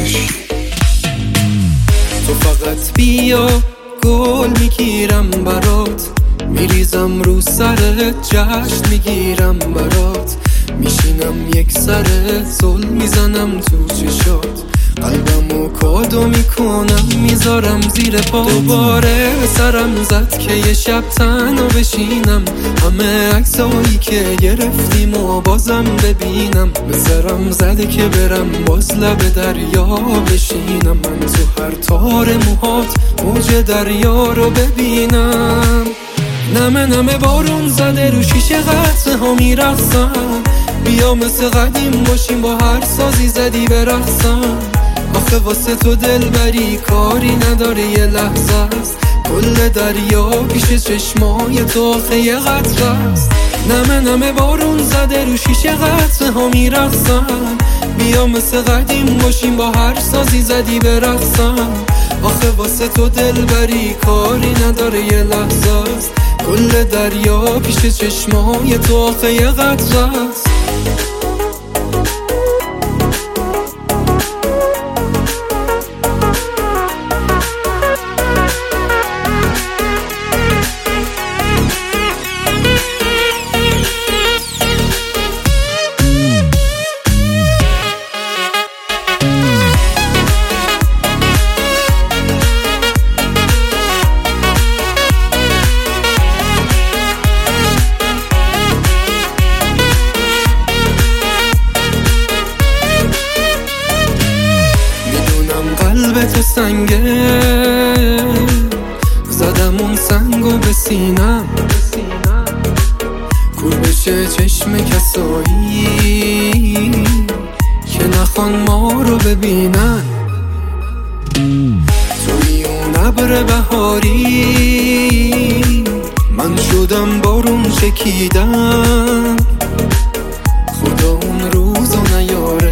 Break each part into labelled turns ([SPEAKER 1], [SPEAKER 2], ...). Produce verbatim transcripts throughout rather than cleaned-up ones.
[SPEAKER 1] تو فقط بیا گل میگیرم برات، میریزم رو سرت جشن میگیرم برات، میشینم یک سرت زل میزنم تو چشات، قلبمو کادو میکنم میذارم زیر پا. دوباره سرم زد که یه شب تنها بشینم، همه عکسایی که گرفتیم و بازم ببینم. به سرم زده که برم باز لب دریا بشینم، من تو هر تار موهات موج دریا رو ببینم. نمه نمه بارون زده رو شیشه قطره ها میرقصم، بیا مثل قدیم باشیم با هر سازی زدی برقصم. آخه واسه تو دلبری کاری نداره یه لحظه است، کل دریا پیش چشمای تو آخه یه قطره است. نمه نمه بارون زده رو شیشه قطره ها میرقصم، بیا مثل قدیم باشیم با هر سازی زدی برقصم. آخه واسه تو دلبری کاری نداره یه لحظه است، کل دریا پیش چشمای تو آخه یه قطره است. قلب تو سنگه، زدم اون سنگو به سینم، کور بشه چشم کسایی که نخوان ما رو ببینن. توی اون ابر بهاری من شدم بارون چکیدم، خدا اون روزو نیاره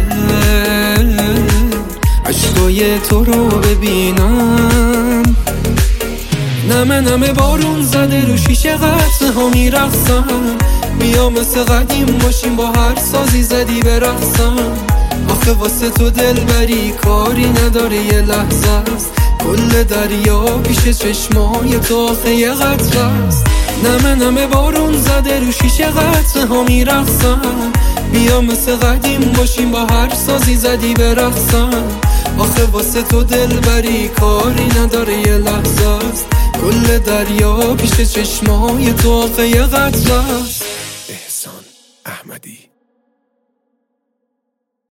[SPEAKER 1] عشقای تو رو ببینم. نمه نمه بارون زده رو شیشه قطره ها میرقصم، بیا مثل قدیم باشیم با هر سازی زدی برقصم. آخه واسه تو دلبری کاری نداره یه لحظه است، کل دریا پیش چشمای تو آخه یه قطره است. نمه نمه بارون زده رو شیشه قطره ها میرقصم، بیا مثل قدیم باشیم با هر سازی زدی برقصم. آخه واسه تو دلبری کاری نداره یه لحظه است، کل دریا پیش چشمای تو آخه یه قطره است.
[SPEAKER 2] احسان احمدی.